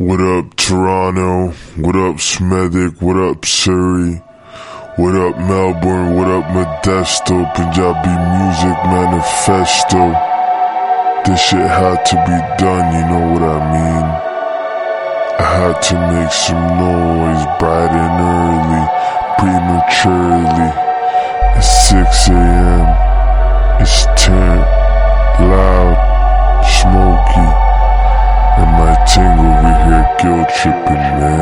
What up, Toronto? What up, Smethwick? What up, Surrey? What up, Melbourne? What up, Modesto? Punjabi Music Manifesto. This shit had to be done, you know what I mean? I had to make some noise bright and early, prematurely. It's 6 a.m. It's turned loud, smoky, and my ting over here guilt tripping, man.